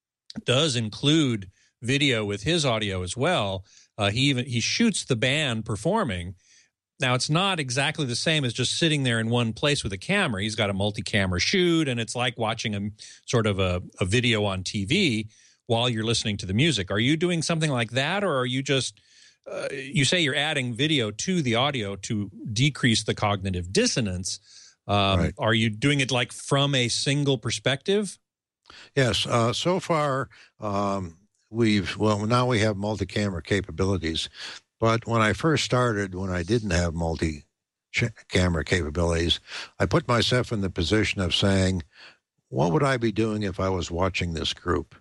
does include video with his audio as well. Uh, he even he shoots the band performing. Now, it's not exactly the same as just sitting there in one place with a camera. He's got a multi-camera shoot, and it's like watching a sort of a, a video on T V while you're listening to the music. Are you doing something like that, or are you just uh, you say you're adding video to the audio to decrease the cognitive dissonance? Um, Right. Are you doing it like from a single perspective? Yes. Uh, so far, um, we've, well, now we have multi-camera capabilities. But when I first started, when I didn't have multi-camera capabilities, I put myself in the position of saying, what would I be doing if I was watching this group?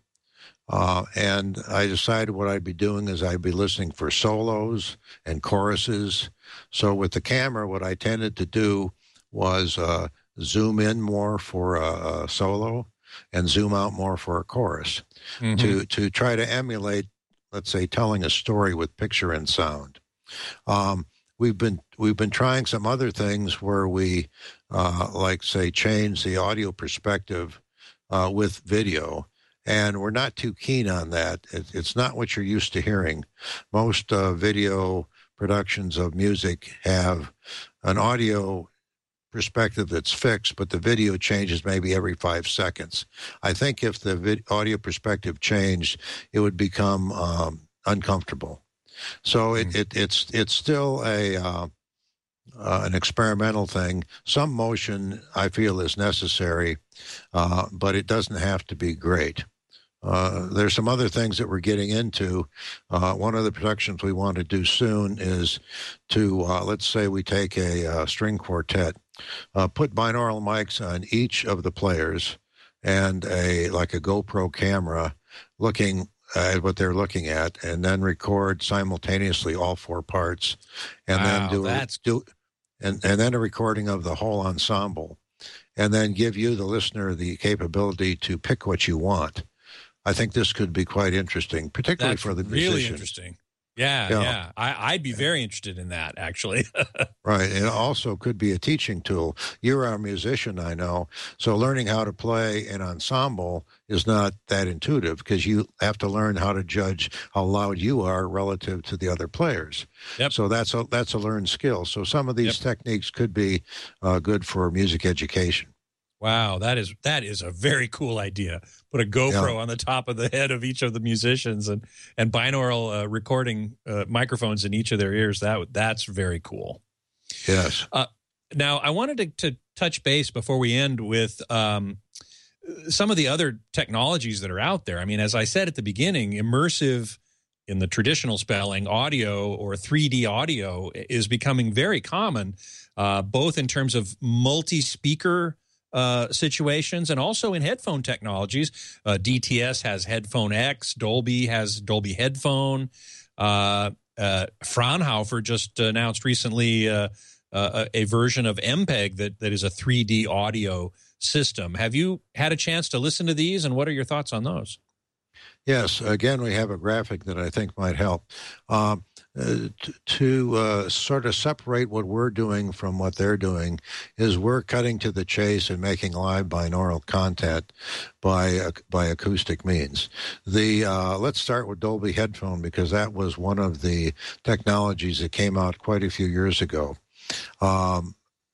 Uh, and I decided what I'd be doing is I'd be listening for solos and choruses. So with the camera, what I tended to do was uh, zoom in more for a, a solo and zoom out more for a chorus Mm-hmm. to, to try to emulate, let's say, telling a story with picture and sound. Um, we've been we've been trying some other things where we, uh, like, say, change the audio perspective uh, with video, and we're not too keen on that. It, it's not what you're used to hearing. Most uh, video productions of music have an audio perspective that's fixed, but the video changes maybe every five seconds. I think if the vid- audio perspective changed, it would become um, uncomfortable. So it, it it's it's still a uh, uh, an experimental thing. Some motion I feel is necessary, uh, but it doesn't have to be great. Uh, there's some other things that we're getting into. Uh, one of the productions we want to do soon is to, uh, let's say we take a uh, string quartet, uh, put binaural mics on each of the players and a like a GoPro camera looking at what they're looking at, and then record simultaneously all four parts, and Wow, then do, that's- do and, and then a recording of the whole ensemble, and then give you, the listener, the capability to pick what you want. I think this could be quite interesting, particularly That's for the really musician. interesting. Yeah, Yeah. yeah. I, I'd be very interested in that, actually. Right. It also could be a teaching tool. You're a musician, I know. So learning how to play an ensemble is not that intuitive because you have to learn how to judge how loud you are relative to the other players. Yep. So that's a, that's a learned skill. So some of these Yep. techniques could be uh, good for music education. Wow, that is that is a very cool idea. Put a GoPro Yeah. on the top of the head of each of the musicians and and binaural uh, recording uh, microphones in each of their ears. That that's very cool. Yes. Uh, now, I wanted to, to touch base before we end with um, some of the other technologies that are out there. I mean, as I said at the beginning, immersive in the traditional spelling, audio or three D audio is becoming very common, uh, both in terms of multi-speaker uh, situations and also in headphone technologies. Uh, D T S has Headphone X, Dolby has Dolby Headphone. Uh, uh, Fraunhofer just announced recently uh, uh, a version of M P E G that, that is a three D audio system. Have you had a chance to listen to these, and what are your thoughts on those? Yes. Again, we have a graphic that I think might help. Um, uh, t- to uh, sort of separate what we're doing from what they're doing is we're cutting to the chase and making live binaural content by uh, by acoustic means. The uh, let's start with Dolby Headphone because that was one of the technologies that came out quite a few years ago. Um,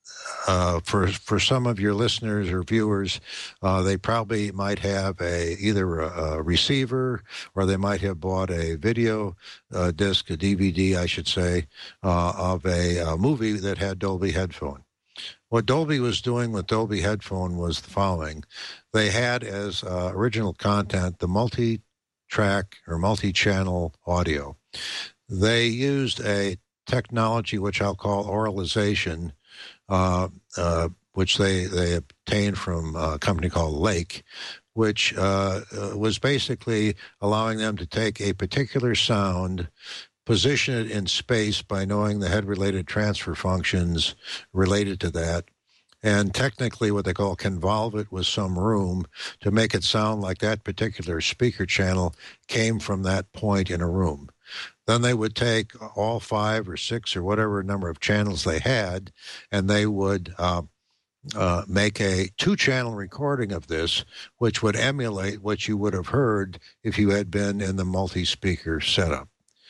Uh, for for some of your listeners or viewers, uh, they probably might have a either a, a receiver or they might have bought a video uh, disc, a D V D, I should say, uh, of a, a movie that had Dolby Headphone. What Dolby was doing with Dolby Headphone was the following: they had as uh, original content the multi-track or multi-channel audio. They used a technology which I'll call oralization. Uh, uh, which they, they obtained from a company called Lake, which uh, uh, was basically allowing them to take a particular sound, position it in space by knowing the head-related transfer functions related to that, and technically what they call convolve it with some room to make it sound like that particular speaker channel came from that point in a room. Then they would take all five or six or whatever number of channels they had, and they would uh, uh, make a two-channel recording of this, which would emulate what you would have heard if you had been in the multi-speaker setup.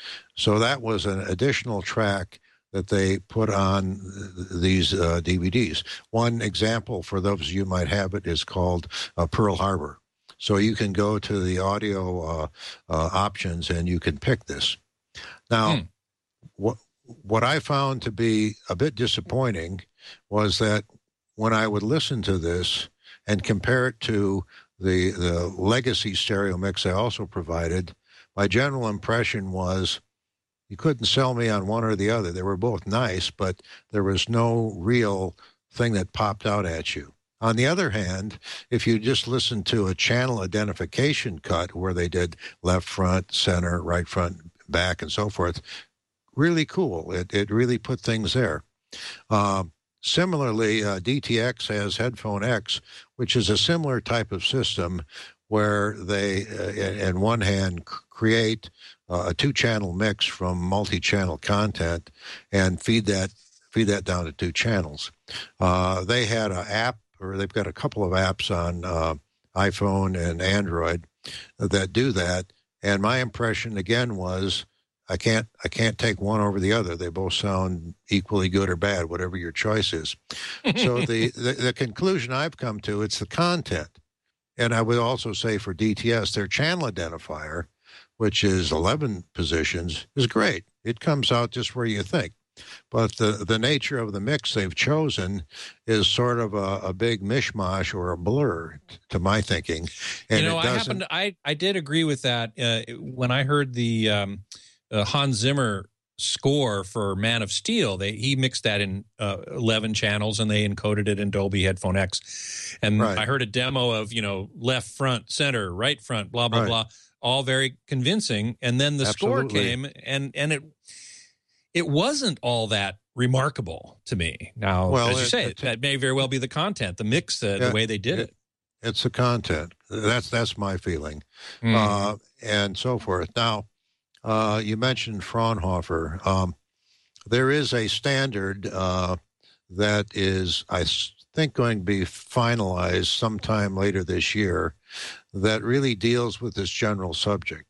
So that was an additional track that they put on these uh, D V Ds. One example for those of you who might have it is called uh, Pearl Harbor. So you can go to the audio uh, uh, options and you can pick this. Now, hmm. what what I found to be a bit disappointing was that when I would listen to this and compare it to the the legacy stereo mix I also provided, my general impression was you couldn't sell me on one or the other. They were both nice, but there was no real thing that popped out at you. On the other hand, if you just listen to a channel identification cut where they did left front, center, right front, back, and so forth, really cool. It it really put things there. Uh, similarly, uh, D T X has Headphone X, which is a similar type of system where they, uh, in one hand, create uh, a two-channel mix from multi-channel content and feed that feed that down to two channels. Uh, they had an app, or they've got a couple of apps on uh, iPhone and Android that do that. And my impression again was, I can't I can't take one over the other. They both sound equally good or bad, whatever your choice is. So the, the the conclusion I've come to, it's the content. And I would also say for D T S, their channel identifier, which is eleven positions, is great. It comes out just where you think. But the, the nature of the mix they've chosen is sort of a, a big mishmash or a blur, t- to my thinking. And you know, it I happen to, I I did agree with that uh, when I heard the um, uh, Hans Zimmer score for Man of Steel. They he mixed that in uh, eleven channels and they encoded it in Dolby Headphone X. And right. I heard a demo of you know left front, center, right front, blah blah right. blah, all very convincing. And then the Absolutely. score came, and and it. It wasn't all that remarkable to me. Now, well, as you it, say, it, that may very well be the content, the mix, uh, yeah, the way they did it. it. It's the content. That's that's my feeling, Mm. uh, and so forth. Now, uh, you mentioned Fraunhofer. Um, there is a standard uh, that is, I think, going to be finalized sometime later this year that really deals with this general subject.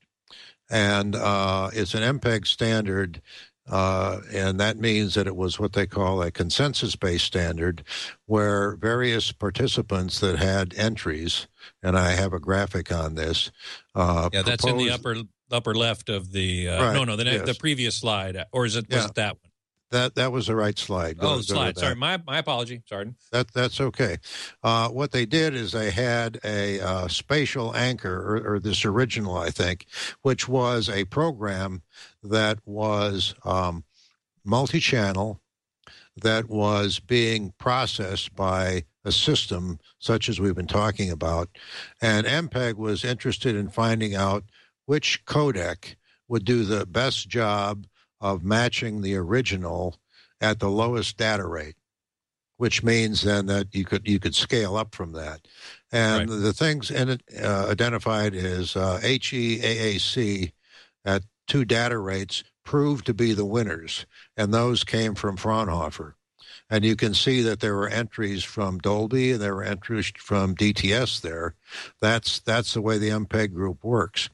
And uh, it's an M P E G standard, uh, and that means that it was what they call a consensus-based standard, where various participants that had entries, and I have a graphic on this. Uh, yeah, that's proposed, in the upper upper left of the. Uh, right, no, no, the yes. the previous slide, or is it was Yeah. it that one? That that was the right slide. Go, oh, go slide. to Sorry, that. my my apology. Sorry. That that's okay. Uh, what they did is they had a uh, spatial anchor, or, or this original, I think, which was a program that was um, multi-channel, that was being processed by a system such as we've been talking about, and M P E G was interested in finding out which codec would do the best job of matching the original at the lowest data rate, which means then that you could you could scale up from that. And Right. the things in it, uh, identified is uh, H E A A C at two data rates proved to be the winners, and those came from Fraunhofer. And you can see that there were entries from Dolby and there were entries from D T S there. That's that's the way the M P E G group works.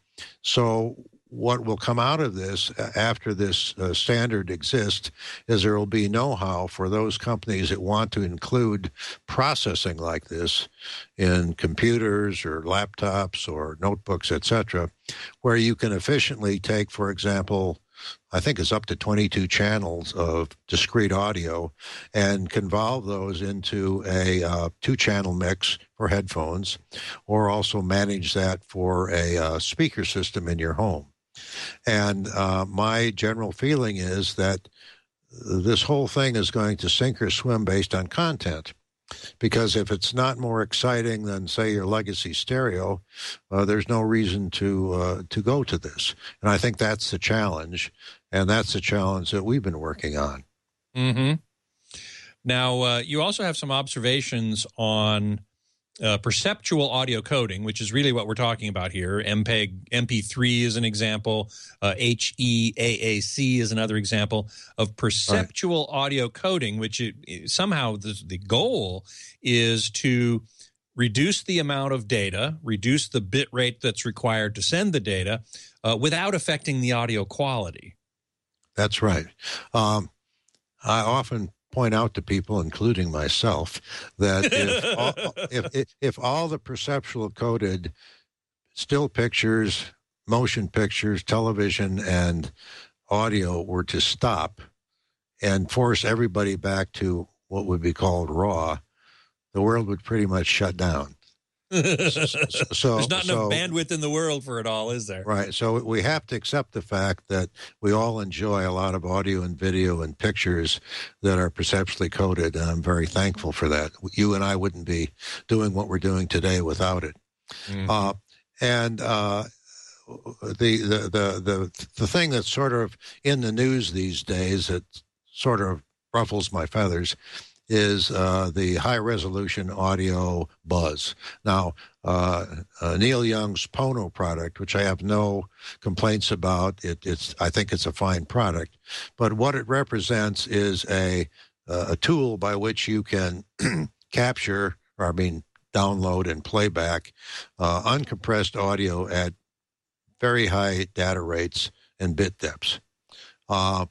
So what will come out of this after this uh, standard exists is there will be know-how for those companies that want to include processing like this in computers or laptops or notebooks, et cetera, where you can efficiently take, for example, I think it's up to twenty-two channels of discrete audio and convolve those into a uh, two-channel mix for headphones, or also manage that for a uh, speaker system in your home. And uh, my general feeling is that this whole thing is going to sink or swim based on content. Because if it's not more exciting than, say, your legacy stereo, uh, there's no reason to uh, to go to this. And I think that's the challenge, and that's the challenge that we've been working on. Mm-hmm. Now, uh, you also have some observations on uh, perceptual audio coding, which is really what we're talking about here. M P E G, M P three is an example. Uh, H E A A C is another example of perceptual right. audio coding, which it, it, somehow the, the goal is to reduce the amount of data, reduce the bit rate that's required to send the data uh, without affecting the audio quality. That's right. Um, I often point out to people, including myself, that if all, if, if if all the perceptual coded still pictures, motion pictures, television, and audio were to stop and force everybody back to what would be called raw, the world would pretty much shut down. so, so there's not so, enough bandwidth in the world for it all, is there? Right. So we have to accept the fact that we all enjoy a lot of audio and video and pictures that are perceptually coded, and I'm very thankful for that. You and I wouldn't be doing what we're doing today without it. Mm-hmm. Uh, and uh, the, the the the the thing that's sort of in the news these days that sort of ruffles my feathers is uh, the high-resolution audio buzz. Now, uh, uh, Neil Young's Pono product, which I have no complaints about, it, it's I think it's a fine product, but what it represents is a uh, a tool by which you can capture, or I mean, download and playback uh, uncompressed audio at very high data rates and bit depths. Uh,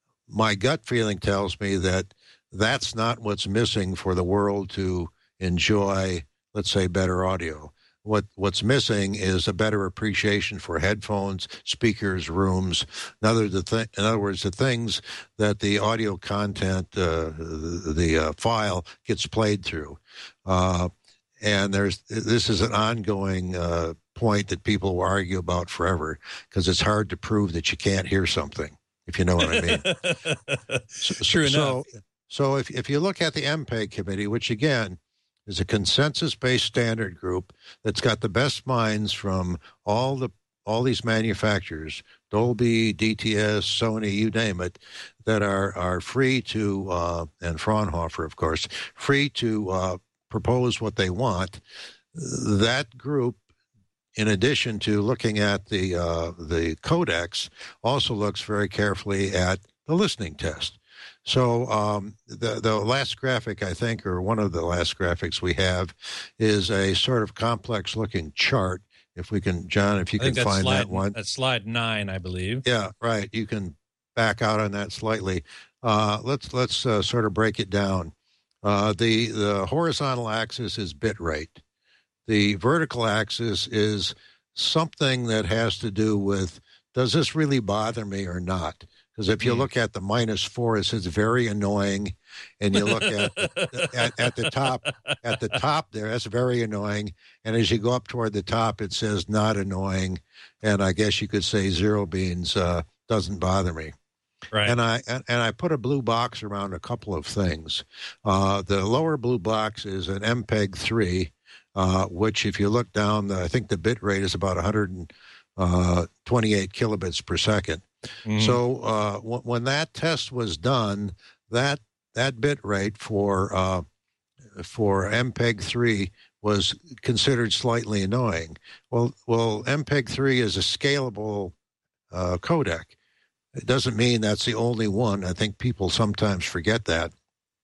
my gut feeling tells me that that's not what's missing for the world to enjoy, let's say, better audio. What what's missing is a better appreciation for headphones, speakers, rooms. In other, the th- in other words, the things that the audio content, uh, the, the uh, file gets played through. Uh, and there's this is an ongoing uh, point that people will argue about forever, because it's hard to prove that you can't hear something, if you know what I mean. so, True so, enough. So if if you look at the M P E G committee, which again is a consensus-based standard group that's got the best minds from all the all these manufacturers, Dolby, D T S, Sony, you name it, that are are free to uh, and Fraunhofer, of course, free to uh, propose what they want. That group in addition to looking at the uh, the codecs, also looks very carefully at the listening test. So um, the the last graphic, I think, or one of the last graphics we have, is a sort of complex looking chart. If we can, John, if you I can think that's find slide, that one. That's slide nine, I believe. Yeah, right. You can back out on that slightly. Uh, let's let's uh, sort of break it down. Uh, the the horizontal axis is bit rate. The vertical axis is something that has to do with, does this really bother me or not? Because if you mm. look at the minus four, it says very annoying, and you look at, at at the top at the top there, that's very annoying. And as you go up toward the top, it says not annoying, and I guess you could say zero beans uh, doesn't bother me. Right. And I and, and I put a blue box around a couple of things. Uh, the lower blue box is an M P E G three, uh, which if you look down, I think the bit rate is about one hundred twenty-eight kilobits per second. Mm-hmm. So uh, w- when that test was done, that that bit rate for uh, for M P E G three was considered slightly annoying. Well, well, M P E G three is a scalable uh, codec. It doesn't mean that's the only one. I think people sometimes forget that.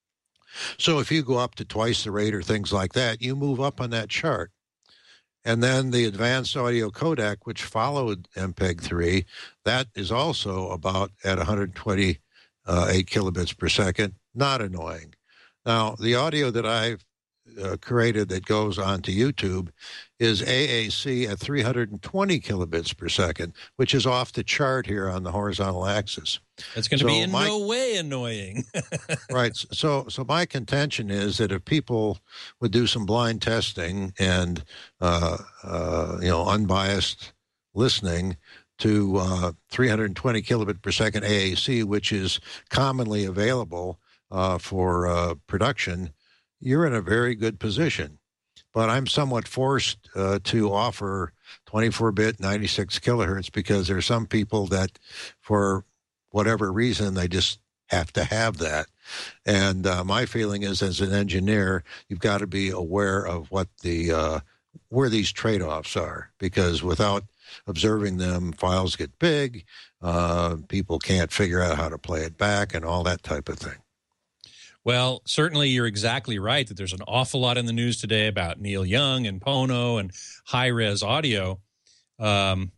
So if you go up to twice the rate or things like that, you move up on that chart. And then the advanced audio codec, which followed M P E G three, that is also about at one hundred twenty-eight kilobits per second, not annoying. Now, the audio that I've uh, created that goes onto YouTube is A A C at three hundred twenty kilobits per second, which is off the chart here on the horizontal axis. It's going to so be in my, no way annoying. Right. So so my contention is that if people would do some blind testing and, uh, uh, you know, unbiased listening to uh, three hundred twenty kilobit per second A A C, which is commonly available uh, for uh, production, you're in a very good position. But I'm somewhat forced uh, to offer twenty-four bit ninety-six kilohertz because there are some people that, for whatever reason, they just have to have that. And uh, my feeling is, as an engineer, you've got to be aware of what the uh, where these trade-offs are, because without observing them, files get big, uh, people can't figure out how to play it back, and all that type of thing. Well, certainly you're exactly right that there's an awful lot in the news today about Neil Young and Pono and high-res audio. Um,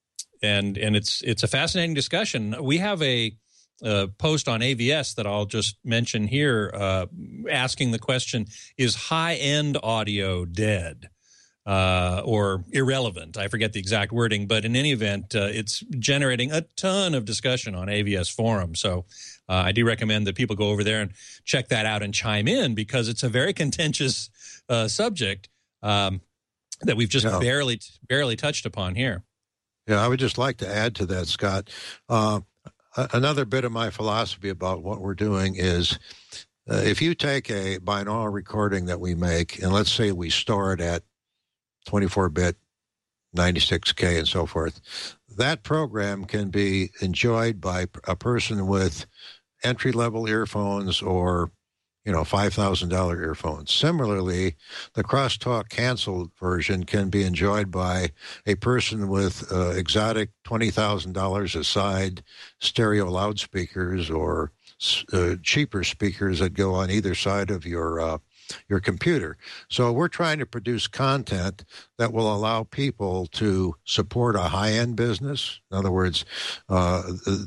and and it's it's a fascinating discussion. We have a, a post on A V S that I'll just mention here uh, asking the question, is high-end audio dead uh, or irrelevant? I forget the exact wording, but in any event, uh, it's generating a ton of discussion on A V S Forum. So Uh, I do recommend that people go over there and check that out and chime in, because it's a very contentious uh, subject um, that we've just yeah. barely barely touched upon here. Yeah, I would just like to add to that, Scott. Uh, another bit of my philosophy about what we're doing is uh, if you take a binaural recording that we make, and let's say we store it at twenty-four bit, ninety-six K and so forth, that program can be enjoyed by a person with entry-level earphones or, you know, five thousand dollars earphones. Similarly, the crosstalk canceled version can be enjoyed by a person with uh, exotic twenty thousand dollars aside stereo loudspeakers or uh, cheaper speakers that go on either side of your uh, your computer. So we're trying to produce content that will allow people to support a high-end business. In other words, uh,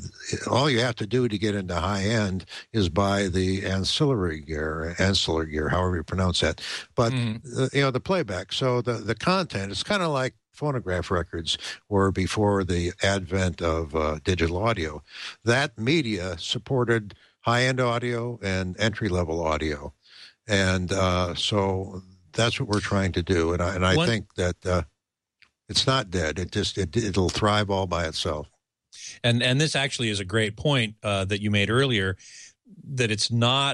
all you have to do to get into high-end is buy the ancillary gear, ancillary gear, however you pronounce that. But, mm. uh, you know, the playback. So the, the content, it's kind of like phonograph records were before the advent of uh, digital audio. That media supported high-end audio and entry-level audio. And uh, so that's what we're trying to do. And I, and I One, think that uh, it's not dead. It just, it, it'll thrive all by itself. And and this actually is a great point uh, that you made earlier, that it's not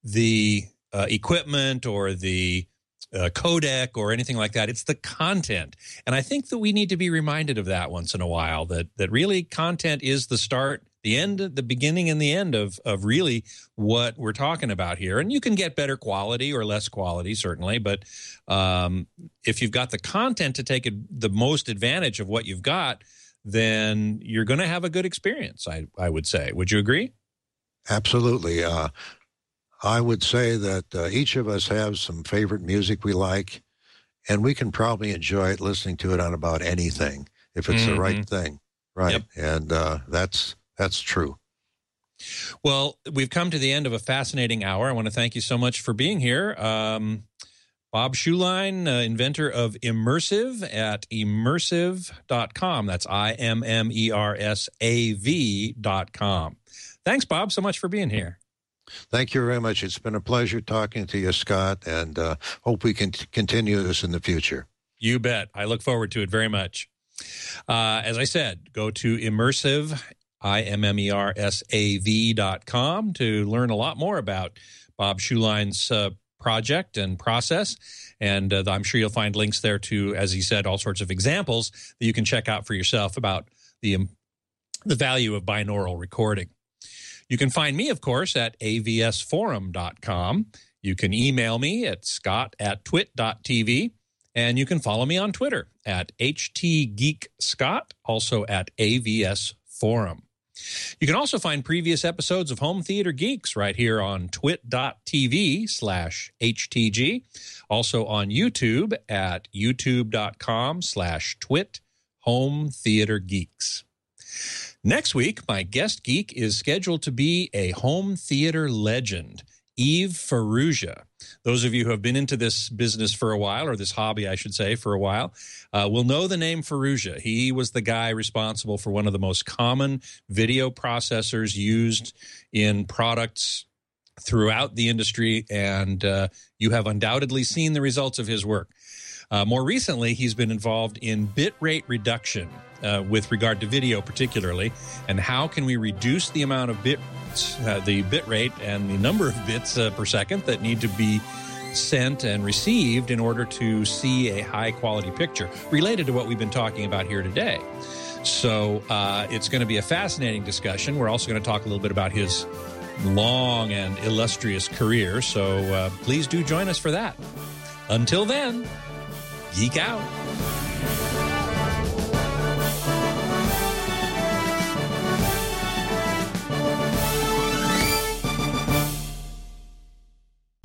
the uh, equipment or the uh, codec or anything like that. It's the content. And I think that we need to be reminded of that once in a while, that that really content is the start, the end, the beginning and the end of, of really what we're talking about here. And you can get better quality or less quality, certainly. But um, if you've got the content to take the most advantage of what you've got, then you're going to have a good experience, I, I would say. Would you agree? Absolutely. Uh, I would say that uh, each of us have some favorite music we like, and we can probably enjoy it listening to it on about anything if it's mm-hmm. the right thing. Right. Yep. And uh, that's that's true. Well, we've come to the end of a fascinating hour. I want to thank you so much for being here. Um, Bob Schuline, uh, inventor of Immersive at immersive dot com. That's I M M E R S A V dot com. Thanks, Bob, so much for being here. Thank you very much. It's been a pleasure talking to you, Scott, and uh, hope we can t- continue this in the future. You bet. I look forward to it very much. Uh, as I said, go to Immersive, I M M E R S A V dot com to learn a lot more about Bob Schuline's uh, project and process. And uh, I'm sure you'll find links there to, as he said, all sorts of examples that you can check out for yourself about the, um, the value of binaural recording. You can find me, of course, at A V S forum dot com. You can email me at scott at twit dot t v. And you can follow me on Twitter at H T Geek Scott, also at A V S Forum. You can also find previous episodes of Home Theater Geeks right here on twit dot t v slash H T G. Also on YouTube at youtube dot com slash twit Home Theater Geeks. Next week, my guest geek is scheduled to be a home theater legend, Eve Ferrugia. Those of you who have been into this business for a while, or this hobby, I should say, for a while, uh, will know the name Ferrugia. He was the guy responsible for one of the most common video processors used in products throughout the industry, and uh, you have undoubtedly seen the results of his work. Uh, more recently, he's been involved in bit rate reduction uh, with regard to video particularly, and how can we reduce the amount of bit Uh, the bit rate and the number of bits uh, per second that need to be sent and received in order to see a high-quality picture, related to what we've been talking about here today. So uh, it's going to be a fascinating discussion. We're also going to talk a little bit about his long and illustrious career, so uh, please do join us for that. Until then, geek out.